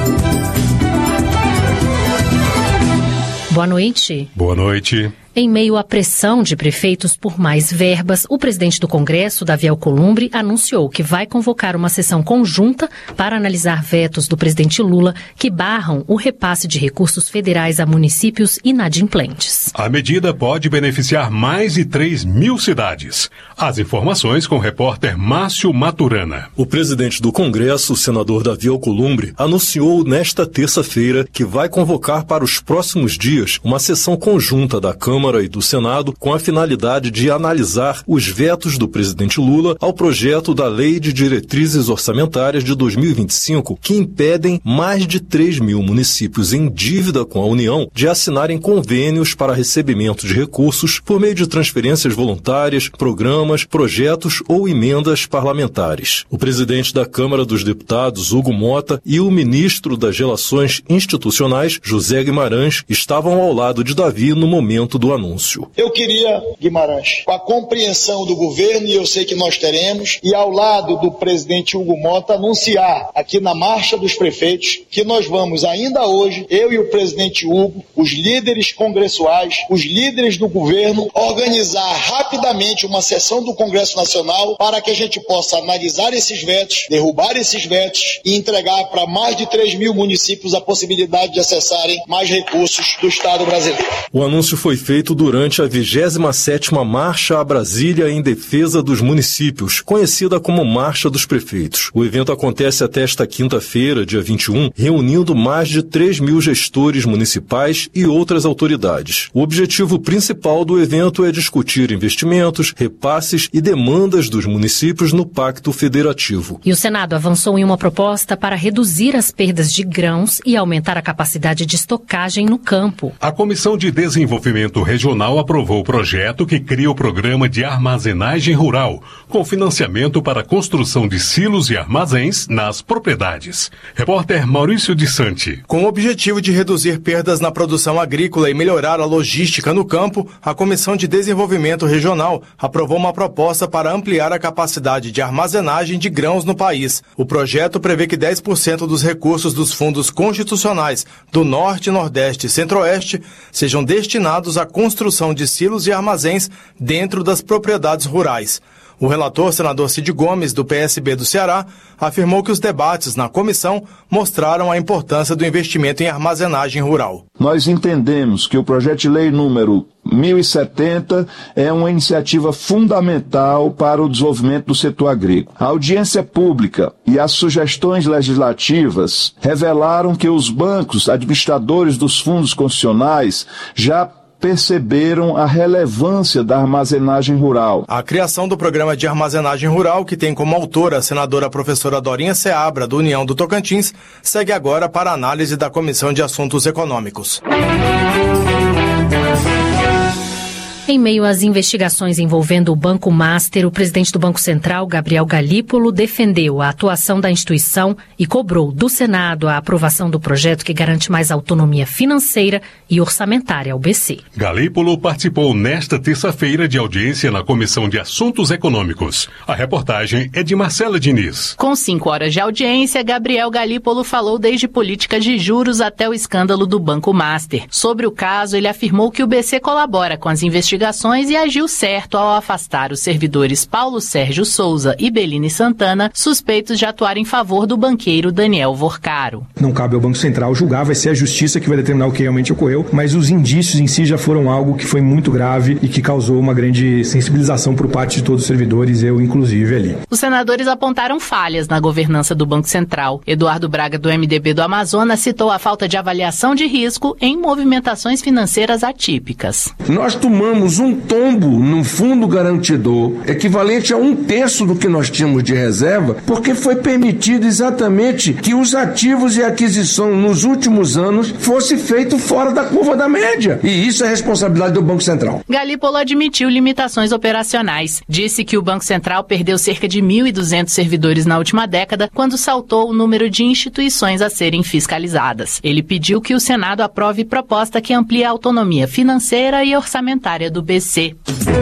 Boa noite. Boa noite. Em meio à pressão de prefeitos por mais verbas, o presidente do Congresso, Davi Alcolumbre, anunciou que vai convocar uma sessão conjunta para analisar vetos do presidente Lula que barram o repasse de recursos federais a municípios inadimplentes. A medida pode beneficiar mais de 3.000 cidades. As informações com o repórter Márcio Maturana. O presidente do Congresso, o senador Davi Alcolumbre, anunciou nesta terça-feira que vai convocar para os próximos dias uma sessão conjunta da Câmara e do Senado com a finalidade de analisar os vetos do presidente Lula ao projeto da Lei de Diretrizes Orçamentárias de 2025, que impedem mais de 3.000 municípios em dívida com a União de assinarem convênios para recebimento de recursos por meio de transferências voluntárias, programas, projetos ou emendas parlamentares. O presidente da Câmara dos Deputados, Hugo Mota, e o ministro das Relações Institucionais, José Guimarães, estavam ao lado de Davi no momento do anúncio. Eu queria, Guimarães, com a compreensão do governo, e eu sei que nós teremos, e ao lado do presidente Hugo Mota, anunciar aqui na Marcha dos Prefeitos que nós vamos ainda hoje, eu e o presidente Hugo, os líderes congressuais, os líderes do governo, organizar rapidamente uma sessão do Congresso Nacional para que a gente possa analisar esses vetos, derrubar esses vetos e entregar para mais de 3.000 municípios a possibilidade de acessarem mais recursos do Estado brasileiro. O anúncio foi feito durante a 27ª Marcha a Brasília em defesa dos municípios, conhecida como Marcha dos Prefeitos. O evento acontece até esta quinta-feira, dia 21, reunindo mais de 3.000 gestores municipais e outras autoridades. O objetivo principal do evento é discutir investimentos, repasses e demandas dos municípios no Pacto Federativo. E o Senado avançou em uma proposta para reduzir as perdas de grãos e aumentar a capacidade de estocagem no campo. A Comissão de Desenvolvimento Regional aprovou o projeto que cria o Programa de Armazenagem Rural, com financiamento para a construção de silos e armazéns nas propriedades. Repórter Maurício de Santi. Com o objetivo de reduzir perdas na produção agrícola e melhorar a logística no campo, a Comissão de Desenvolvimento Regional aprovou uma proposta para ampliar a capacidade de armazenagem de grãos no país. O projeto prevê que 10% dos recursos dos fundos constitucionais do Norte, Nordeste e Centro-Oeste sejam destinados à construção de silos e armazéns dentro das propriedades rurais. O relator, senador Cid Gomes, do PSB do Ceará, afirmou que os debates na comissão mostraram a importância do investimento em armazenagem rural. Nós entendemos que o projeto de lei número 1070 é uma iniciativa fundamental para o desenvolvimento do setor agrícola. A audiência pública e as sugestões legislativas revelaram que os bancos administradores dos fundos constitucionais já perceberam a relevância da armazenagem rural. A criação do Programa de Armazenagem Rural, que tem como autora a senadora professora Dorinha Seabra, do União do Tocantins, segue agora para análise da Comissão de Assuntos Econômicos. Em meio às investigações envolvendo o Banco Master, o presidente do Banco Central, Gabriel Galípolo, defendeu a atuação da instituição e cobrou do Senado a aprovação do projeto que garante mais autonomia financeira e orçamentária ao BC. Galípolo participou nesta terça-feira de audiência na Comissão de Assuntos Econômicos. A reportagem é de Marcela Diniz. Com 5 horas de audiência, Gabriel Galípolo falou desde políticas de juros até o escândalo do Banco Master. Sobre o caso, ele afirmou que o BC colabora com as investigações e agiu certo ao afastar os servidores Paulo Sérgio Souza e Beline Santana, suspeitos de atuar em favor do banqueiro Daniel Vorcaro. Não cabe ao Banco Central julgar, vai ser a justiça que vai determinar o que realmente ocorreu, mas os indícios em si já foram algo que foi muito grave e que causou uma grande sensibilização por parte de todos os servidores, eu inclusive ali. Os senadores apontaram falhas na governança do Banco Central. Eduardo Braga, do MDB do Amazonas, citou a falta de avaliação de risco em movimentações financeiras atípicas. Nós tomamos um tombo no fundo garantidor, equivalente a 1/3 do que nós tínhamos de reserva, porque foi permitido exatamente que os ativos e aquisição nos últimos anos fosse feito fora da curva da média. E isso é responsabilidade do Banco Central. Galípolo admitiu limitações operacionais. Disse que o Banco Central perdeu cerca de 1.200 servidores na última década, quando saltou o número de instituições a serem fiscalizadas. Ele pediu que o Senado aprove proposta que amplie a autonomia financeira e orçamentária do BC.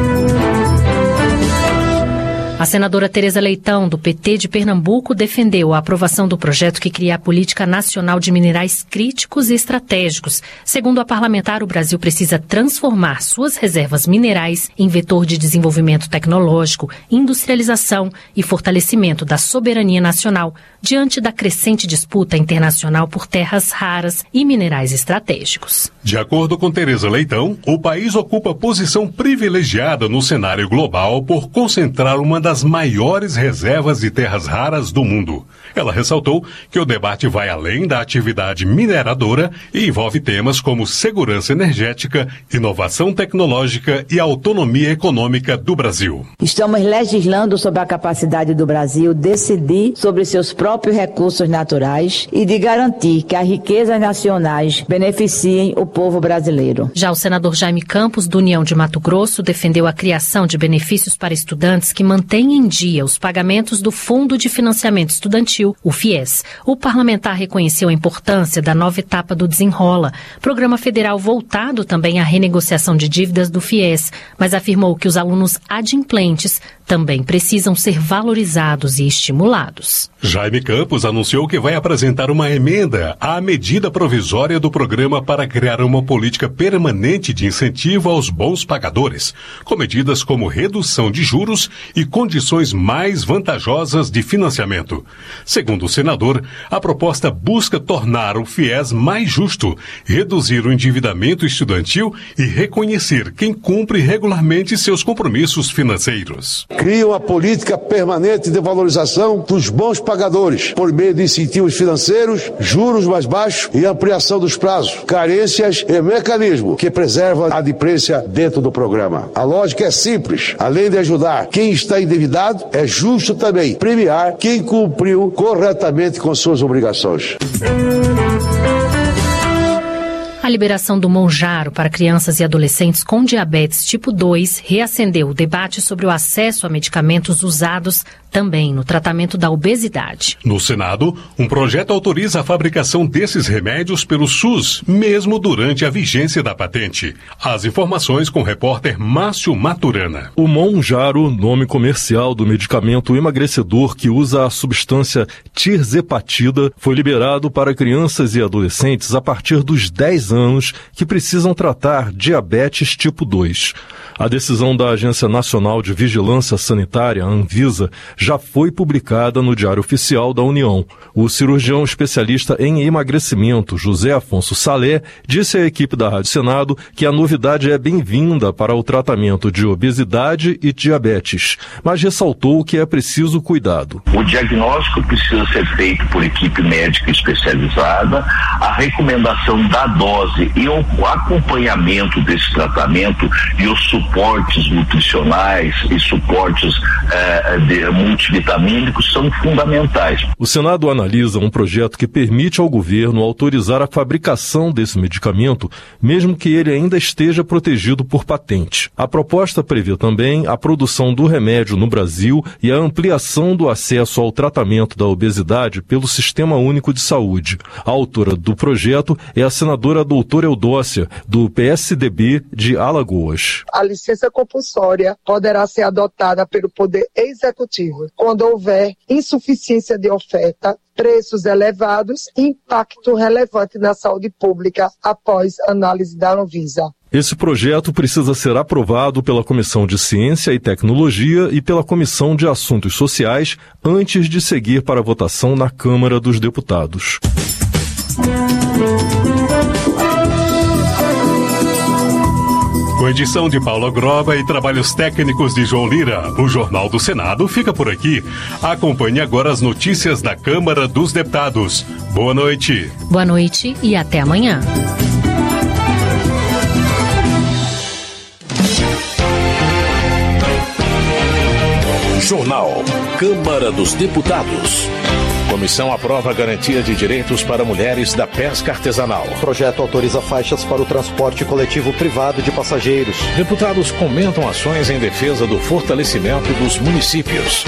A senadora Tereza Leitão, do PT de Pernambuco, defendeu a aprovação do projeto que cria a Política Nacional de Minerais Críticos e Estratégicos. Segundo a parlamentar, o Brasil precisa transformar suas reservas minerais em vetor de desenvolvimento tecnológico, industrialização e fortalecimento da soberania nacional, diante da crescente disputa internacional por terras raras e minerais estratégicos. De acordo com Tereza Leitão, o país ocupa posição privilegiada no cenário global por concentrar uma das maiores reservas de terras raras do mundo. Ela ressaltou que o debate vai além da atividade mineradora e envolve temas como segurança energética, inovação tecnológica e autonomia econômica do Brasil. Estamos legislando sobre a capacidade do Brasil decidir sobre seus próprios recursos naturais e de garantir que as riquezas nacionais beneficiem o povo brasileiro. Já o senador Jaime Campos, do União de Mato Grosso, defendeu a criação de benefícios para estudantes que mantêm em dia os pagamentos do Fundo de Financiamento Estudantil, o FIES. O parlamentar reconheceu a importância da nova etapa do Desenrola, programa federal voltado também à renegociação de dívidas do FIES, mas afirmou que os alunos adimplentes também precisam ser valorizados e estimulados. Jaime Campos anunciou que vai apresentar uma emenda à medida provisória do programa para criar uma política permanente de incentivo aos bons pagadores, com medidas como redução de juros e condições mais vantajosas de financiamento. Segundo o senador, a proposta busca tornar o FIES mais justo, reduzir o endividamento estudantil e reconhecer quem cumpre regularmente seus compromissos financeiros. Cria uma política permanente de valorização dos bons pagadores, por meio de incentivos financeiros, juros mais baixos e ampliação dos prazos, carências e mecanismo que preserva a adimplência dentro do programa. A lógica é simples. Além de ajudar quem está endividado, é justo também premiar quem cumpriu corretamente com suas obrigações. A liberação do Monjaro para crianças e adolescentes com diabetes tipo 2 reacendeu o debate sobre o acesso a medicamentos usados também no tratamento da obesidade. No Senado, um projeto autoriza a fabricação desses remédios pelo SUS, mesmo durante a vigência da patente. As informações com o repórter Márcio Maturana. O Monjaro, nome comercial do medicamento emagrecedor que usa a substância tirzepatida, foi liberado para crianças e adolescentes a partir dos 10 anos que precisam tratar diabetes tipo 2. A decisão da Agência Nacional de Vigilância Sanitária, Anvisa, já foi publicada no Diário Oficial da União. O cirurgião especialista em emagrecimento, José Afonso Salé, disse à equipe da Rádio Senado que a novidade é bem-vinda para o tratamento de obesidade e diabetes, mas ressaltou que é preciso cuidado. O diagnóstico precisa ser feito por equipe médica especializada, a recomendação da dose e o acompanhamento desse tratamento e os suportes nutricionais e suportes multivitamínicos são fundamentais. O Senado analisa um projeto que permite ao governo autorizar a fabricação desse medicamento, mesmo que ele ainda esteja protegido por patente. A proposta prevê também a produção do remédio no Brasil e a ampliação do acesso ao tratamento da obesidade pelo Sistema Único de Saúde. A autora do projeto é a senadora doutora Eudócia, do PSDB de Alagoas. A licença compulsória poderá ser adotada pelo Poder Executivo quando houver insuficiência de oferta, preços elevados e impacto relevante na saúde pública após análise da Anvisa. Esse projeto precisa ser aprovado pela Comissão de Ciência e Tecnologia e pela Comissão de Assuntos Sociais antes de seguir para a votação na Câmara dos Deputados. Com edição de Paula Groba e trabalhos técnicos de João Lira, o Jornal do Senado fica por aqui. Acompanhe agora as notícias da Câmara dos Deputados. Boa noite. Boa noite e até amanhã. Jornal Câmara dos Deputados. Comissão aprova a garantia de direitos para mulheres da pesca artesanal. O projeto autoriza faixas para o transporte coletivo privado de passageiros. Deputados comentam ações em defesa do fortalecimento dos municípios.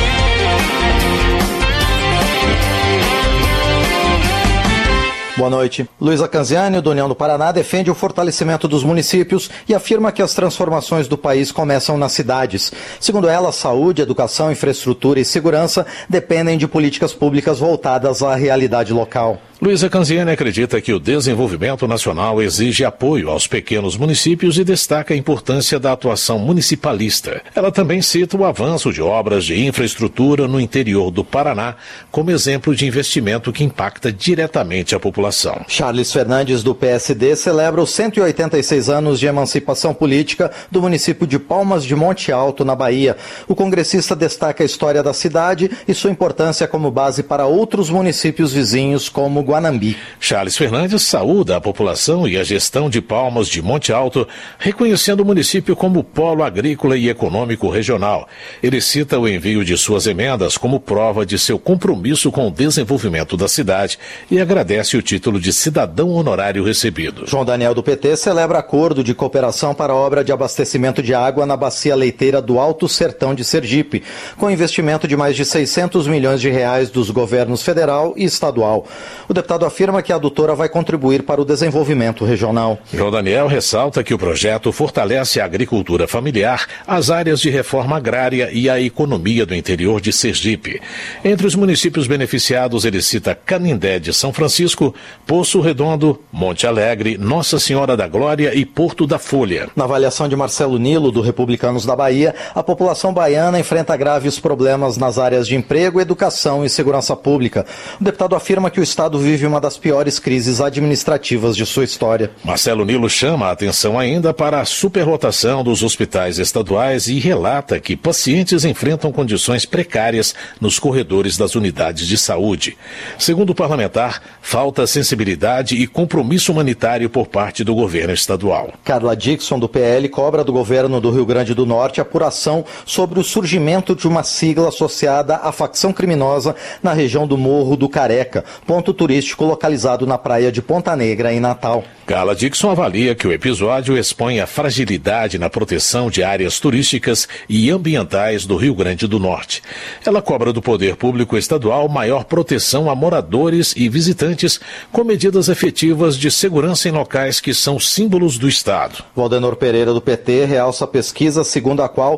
Boa noite. Luísa Canziani, do União do Paraná, defende o fortalecimento dos municípios e afirma que as transformações do país começam nas cidades. Segundo ela, saúde, educação, infraestrutura e segurança dependem de políticas públicas voltadas à realidade local. Luísa Canziani acredita que o desenvolvimento nacional exige apoio aos pequenos municípios e destaca a importância da atuação municipalista. Ela também cita o avanço de obras de infraestrutura no interior do Paraná como exemplo de investimento que impacta diretamente a população. Charles Fernandes, do PSD, celebra os 186 anos de emancipação política do município de Palmas de Monte Alto, na Bahia. O congressista destaca a história da cidade e sua importância como base para outros municípios vizinhos, como Guanambi. Charles Fernandes saúda a população e a gestão de Palmas de Monte Alto, reconhecendo o município como polo agrícola e econômico regional. Ele cita o envio de suas emendas como prova de seu compromisso com o desenvolvimento da cidade e agradece o título de cidadão honorário recebido. João Daniel, do PT, celebra acordo de cooperação para a obra de abastecimento de água na bacia leiteira do Alto Sertão de Sergipe, com investimento de mais de 600 milhões de reais dos governos federal e estadual. O deputado afirma que a adutora vai contribuir para o desenvolvimento regional. João Daniel ressalta que o projeto fortalece a agricultura familiar, as áreas de reforma agrária e a economia do interior de Sergipe. Entre os municípios beneficiados, ele cita Canindé de São Francisco, Poço Redondo, Monte Alegre, Nossa Senhora da Glória e Porto da Folha. Na avaliação de Marcelo Nilo, do Republicanos da Bahia, a população baiana enfrenta graves problemas nas áreas de emprego, educação e segurança pública. O deputado afirma que o Estado vive uma das piores crises administrativas de sua história. Marcelo Nilo chama a atenção ainda para a superlotação dos hospitais estaduais e relata que pacientes enfrentam condições precárias nos corredores das unidades de saúde. Segundo o parlamentar, falta sensibilidade e compromisso humanitário por parte do governo estadual. Carla Dixon, do PL, cobra do governo do Rio Grande do Norte apuração sobre o surgimento de uma sigla associada à facção criminosa na região do Morro do Careca, ponto turístico localizado na praia de Ponta Negra, em Natal. Carla Dixon avalia que o episódio expõe a fragilidade na proteção de áreas turísticas e ambientais do Rio Grande do Norte. Ela cobra do poder público estadual maior proteção a moradores e visitantes com medidas efetivas de segurança em locais que são símbolos do Estado. Valdenor Pereira, do PT, realça a pesquisa segundo a qual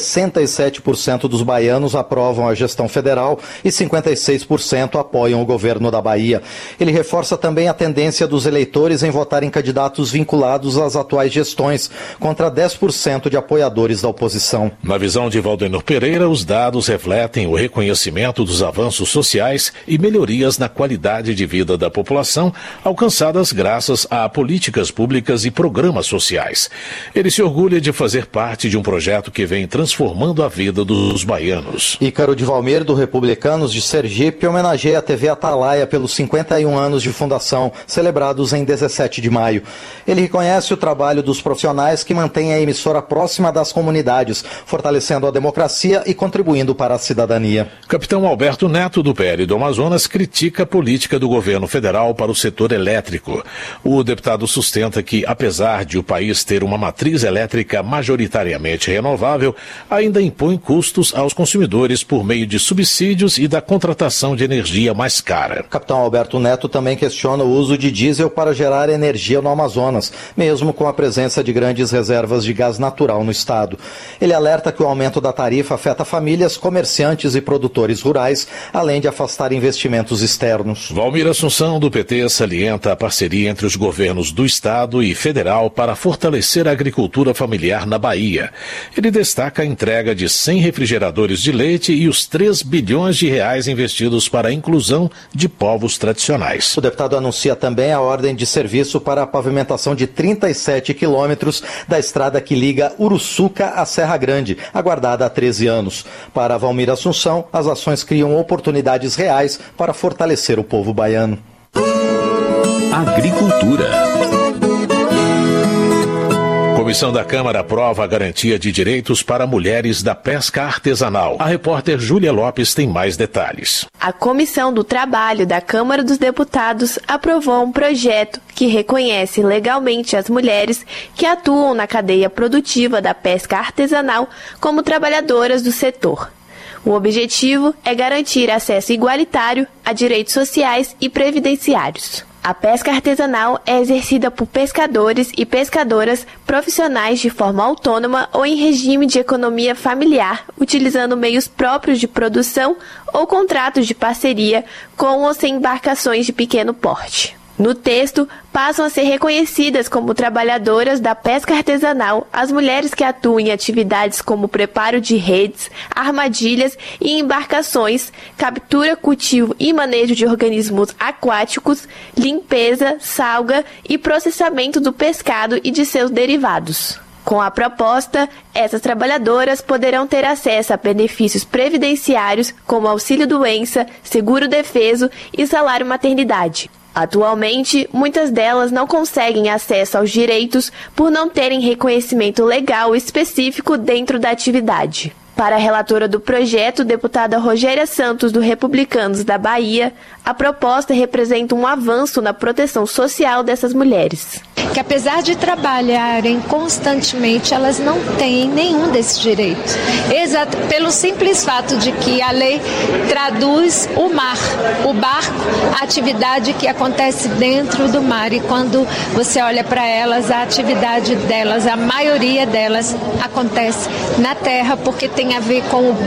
67% dos baianos aprovam a gestão federal e 56% apoiam o governo da Bahia. Ele reforça também a tendência dos eleitores em votar em candidatos vinculados às atuais gestões, contra 10% de apoiadores da oposição. Na visão de Valdenor Pereira, os dados refletem o reconhecimento dos avanços sociais e melhorias na qualidade de vida da população, alcançadas graças a políticas públicas e programas sociais. Ele se orgulha de fazer parte de um projeto que vem transformando a vida dos baianos. Ícaro de Valmeiro, do Republicanos de Sergipe, homenageia a TV Atalaia pelos 50 51 anos de fundação, celebrados em 17 de maio. Ele reconhece o trabalho dos profissionais que mantêm a emissora próxima das comunidades, fortalecendo a democracia e contribuindo para a cidadania. Capitão Alberto Neto, do PL do Amazonas, critica a política do governo federal para o setor elétrico. O deputado sustenta que, apesar de o país ter uma matriz elétrica majoritariamente renovável, ainda impõe custos aos consumidores por meio de subsídios e da contratação de energia mais cara. Capitão Alberto Neto também questiona o uso de diesel para gerar energia no Amazonas, mesmo com a presença de grandes reservas de gás natural no estado. Ele alerta que o aumento da tarifa afeta famílias, comerciantes e produtores rurais, além de afastar investimentos externos. Valmir Assunção, do PT, salienta a parceria entre os governos do estado e federal para fortalecer a agricultura familiar na Bahia. Ele destaca a entrega de 100 refrigeradores de leite e os 3 bilhões de reais investidos para a inclusão de povos tradicionais. O deputado anuncia também a ordem de serviço para a pavimentação de 37 quilômetros da estrada que liga Uruçuca à Serra Grande, aguardada há 13 anos. Para Valmir Assunção, as ações criam oportunidades reais para fortalecer o povo baiano. Agricultura. Comissão da Câmara aprova a garantia de direitos para mulheres da pesca artesanal. A repórter Júlia Lopes tem mais detalhes. A Comissão do Trabalho da Câmara dos Deputados aprovou um projeto que reconhece legalmente as mulheres que atuam na cadeia produtiva da pesca artesanal como trabalhadoras do setor. O objetivo é garantir acesso igualitário a direitos sociais e previdenciários. A pesca artesanal é exercida por pescadores e pescadoras profissionais de forma autônoma ou em regime de economia familiar, utilizando meios próprios de produção ou contratos de parceria com ou sem embarcações de pequeno porte. No texto, passam a ser reconhecidas como trabalhadoras da pesca artesanal as mulheres que atuam em atividades como preparo de redes, armadilhas e embarcações, captura, cultivo e manejo de organismos aquáticos, limpeza, salga e processamento do pescado e de seus derivados. Com a proposta, essas trabalhadoras poderão ter acesso a benefícios previdenciários como auxílio-doença, seguro-defeso e salário-maternidade. Atualmente, muitas delas não conseguem acesso aos direitos por não terem reconhecimento legal específico dentro da atividade. Para a relatora do projeto, deputada Rogéria Santos, do Republicanos da Bahia, a proposta representa um avanço na proteção social dessas mulheres. Que apesar de trabalharem constantemente, elas não têm nenhum desses direitos. Exato, pelo simples fato de que a lei traduz o mar, o barco, a atividade que acontece dentro do mar. E quando você olha para elas, a atividade delas, a maioria delas, acontece na terra, porque tem a ver com o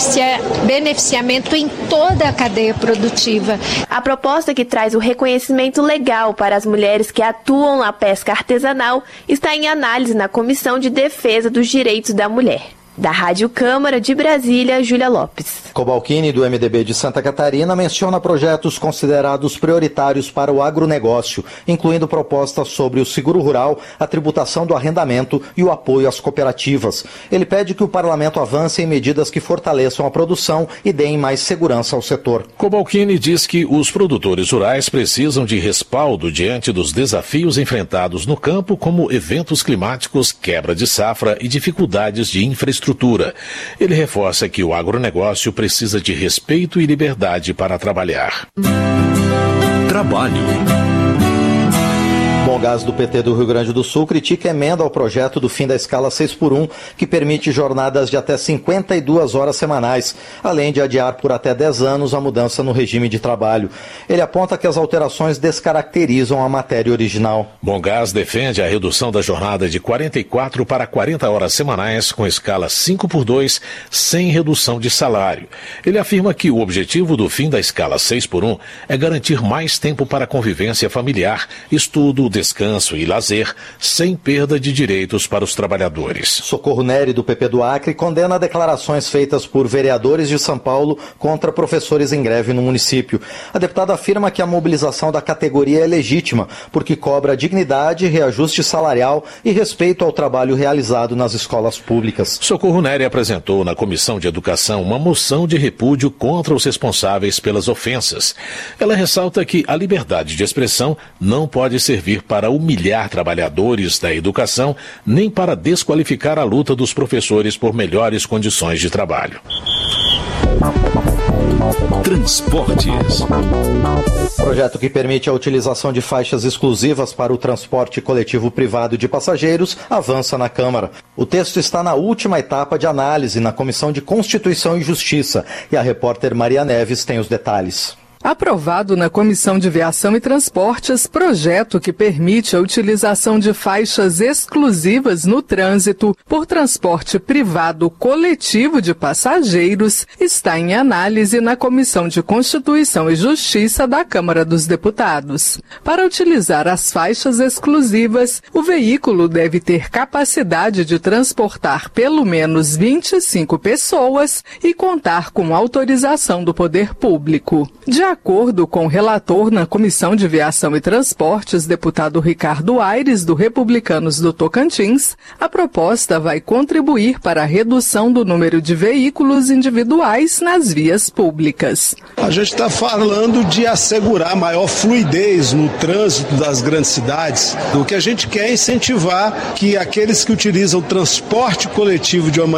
beneficiamento em toda a cadeia produtiva. A proposta que traz o reconhecimento legal para as mulheres que atuam na pesca artesanal está em análise na Comissão de Defesa dos Direitos da Mulher. Da Rádio Câmara de Brasília, Júlia Lopes. Cobalcini, do MDB de Santa Catarina, menciona projetos considerados prioritários para o agronegócio, incluindo propostas sobre o seguro rural, a tributação do arrendamento e o apoio às cooperativas. Ele pede que o parlamento avance em medidas que fortaleçam a produção e deem mais segurança ao setor. Cobalcini diz que os produtores rurais precisam de respaldo diante dos desafios enfrentados no campo, como eventos climáticos, quebra de safra e dificuldades de infraestrutura. Ele reforça que o agronegócio precisa de respeito e liberdade para trabalhar. Trabalho. Gás do PT do Rio Grande do Sul critica a emenda ao projeto do fim da escala 6x1, que permite jornadas de até 52 horas semanais, além de adiar por até 10 anos a mudança no regime de trabalho. Ele aponta que as alterações descaracterizam a matéria original. Bongás defende a redução da jornada de 44 para 40 horas semanais com escala 5x2, sem redução de salário. Ele afirma que o objetivo do fim da escala 6x1 é garantir mais tempo para convivência familiar, estudo, descanso descanso e lazer, sem perda de direitos para os trabalhadores. Socorro Neri, do PP do Acre, condena declarações feitas por vereadores de São Paulo contra professores em greve no município. A deputada afirma que a mobilização da categoria é legítima, porque cobra dignidade, reajuste salarial e respeito ao trabalho realizado nas escolas públicas. Socorro Neri apresentou na Comissão de Educação uma moção de repúdio contra os responsáveis pelas ofensas. Ela ressalta que a liberdade de expressão não pode servir para humilhar trabalhadores da educação, nem para desqualificar a luta dos professores por melhores condições de trabalho. Transportes. Projeto que permite a utilização de faixas exclusivas para o transporte coletivo privado de passageiros avança na Câmara. O texto está na última etapa de análise na Comissão de Constituição e Justiça e a repórter Maria Neves tem os detalhes. Aprovado na Comissão de Viação e Transportes, projeto que permite a utilização de faixas exclusivas no trânsito por transporte privado coletivo de passageiros está em análise na Comissão de Constituição e Justiça da Câmara dos Deputados. Para utilizar as faixas exclusivas, o veículo deve ter capacidade de transportar pelo menos 25 pessoas e contar com autorização do poder público. De acordo com o relator na Comissão de Viação e Transportes, deputado Ricardo Aires, do Republicanos do Tocantins, a proposta vai contribuir para a redução do número de veículos individuais nas vias públicas. A gente está falando de assegurar maior fluidez no trânsito das grandes cidades. O que a gente quer é incentivar que aqueles que utilizam o transporte coletivo de uma